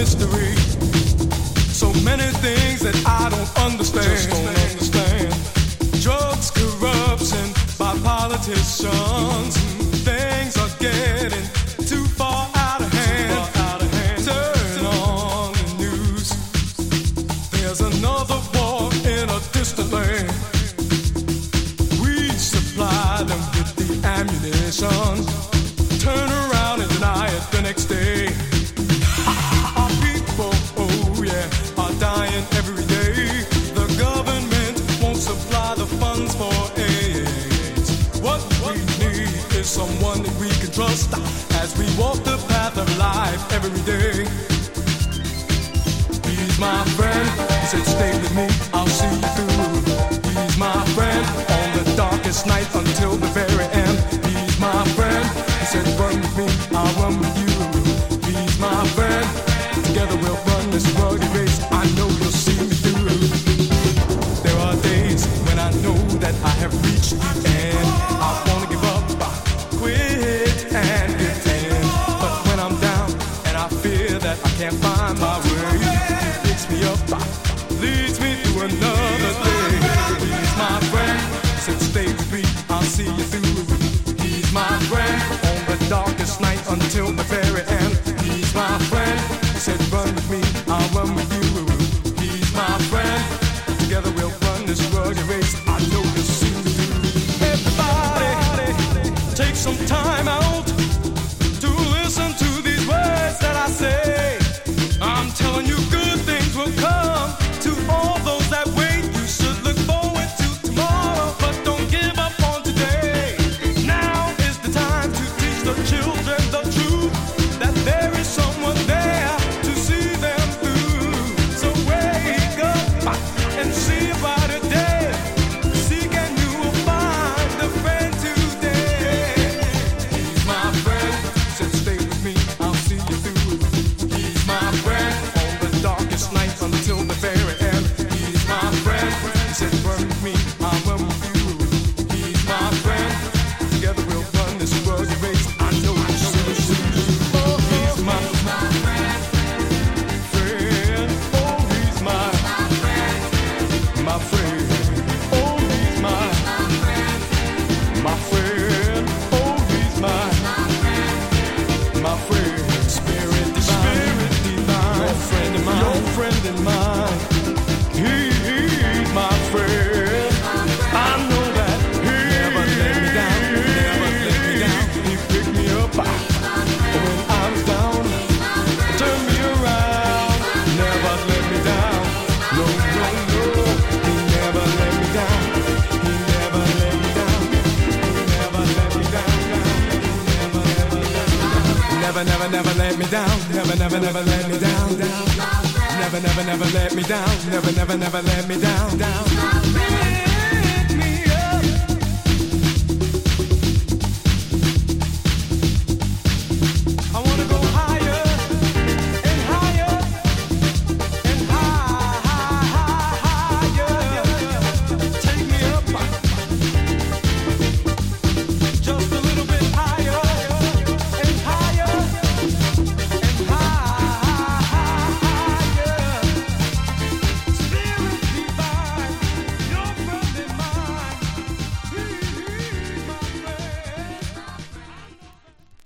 mystery. So many things that I don't understand. Just don't understand. Drugs, corruption by politicians. Things are getting too far out of hand. Turn on the news. There's another war in a distant land. We supply them with the ammunition. Turn around and deny it the next day. Our people, oh yeah, are dying every day. The government won't supply the funds for AIDS. What we need is someone that we can trust as we walk the path of life every day. He's my friend, he said stay with me, I'll see you through. He's my friend, on the darkest night until the very end. He's my friend, he said run with me, I'll run with you. He's my friend, together we'll run this rugged race. I know you'll see me through. There are days when I know that I have reached the end. I wanna give up, quit and give in. But when I'm down and I fear that I can't find my way, he picks me up, leads me through another day. He's my friend, said stay with me, I'll see you through. He's my friend, on the darkest night until the very end. He's my friend, he said run with me, I'll run with you. He's my friend, together we'll run this rugged race. I know you'll see me through. Everybody, take some time out to listen to these words that I say. I'm telling you good things will come to all those that wait. You should look forward to tomorrow, but don't give up on today. Now is the time to teach the children the truth, that there is someone there to see them through. So wake up and see a brighter day. Seek and you will find a friend today. He's my friend, said stay with me, I'll see you through. He's my friend, on the darkest night until the very end. He's my friend, he said run with me, I'll run with you. He's my friend, together we'll run this rugged race. I know you'll see me through. Oh, he's my friend. Oh, he's my friend. Oh, he's my friend. Oh, he's my friend. Spirit divine, your friend of mine, your friend of mine. He's my friend. I know that he never let me down, never let me down. He picked me up when I was down, turned me around, never let me down. No, no, no, he never let me down. He never let me down. He never let me down. Never, never, never let me down. Never, never, never let me down. Never, never, never let me down. Never, never, never let me down.